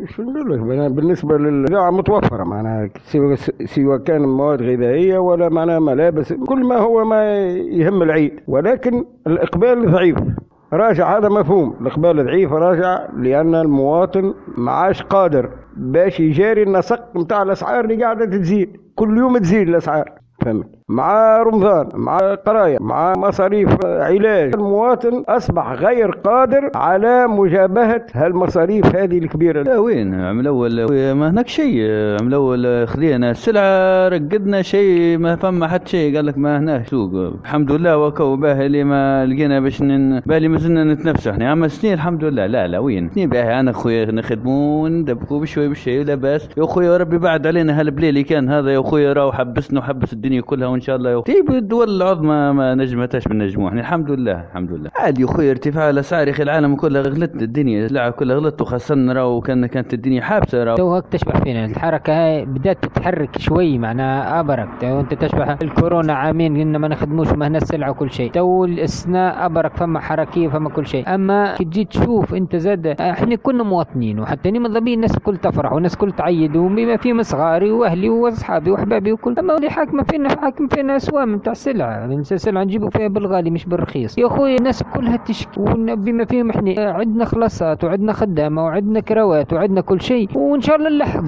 شو نقول لك، أنا بالنسبة للبضاعة متوفرة معناها، سواء كان مواد غذائية ولا معناها ملابس، كل ما هو ما يهم العيد، ولكن الإقبال ضعيف. راجع، هذا مفهوم، الإقبال ضعيف راجع لأن المواطن معاش قادر باش يجاري النسق متاع الأسعار اللي قاعدة تزيد، كل يوم تزيد الأسعار، فهمت؟ مع رمضان، مع قراية، مع مصاريف علاج، المواطن أصبح غير قادر على مجابهة هالمصاريف هذه الكبيرة. لا وين عام الأول ما هناك شيء، عام الأول خذينا السلعة رقدنا شيء ما فما حتى شيء، قال لك ما هناك سوق الحمد لله، وكو باهي اللي ما لقينا باش بالي ما زلنا نتنفس احنا عام سنين الحمد لله. لا وين سنين باهي، أنا خويا نخدموا ندبكوا بشوي بشوي لا بأس يا خويا، ربي بعد علينا هالبليل اللي كان هذا يا خويا، راهو حبسنا وحبس الدنيا كلها، وإن شاء الله طيب الدول العظمى ما نجمتاش بالنجموح الحمد لله الحمد لله. عادي يا خويا ارتفاع الاسعار يا اخي، العالم كلها غلت، الدنيا السلع كلها غلت، وخاصة راهو كانت الدنيا حابسه، راهو تو هيك تشبه فينا الحركه هاي بدات تتحرك شوي معناها ابرك. تو انت تشبه الكورونا عامين قلنا ما نخدموش ما هنا السلعه وكل شيء، تو السنه ابرك فما حركيه فما كل شيء. اما كي تجي تشوف انت زاد احنا كنا مواطنين وحتى ني مضبين، الناس الكل تفرح والناس الكل تعيد، وبما فيهم صغاري واهلي واصحابي واحبابي وكل. اما اللي حاكمه فينا اسوام نتاع السلعه نجيبوا فيها بالغالي مش بالرخيص يا اخوي. الناس كلها تشكي، بما فيهم احنا عندنا خلاصات وعندنا خدامه وعندنا كروات وعندنا كل شيء، وان شاء الله نلحق.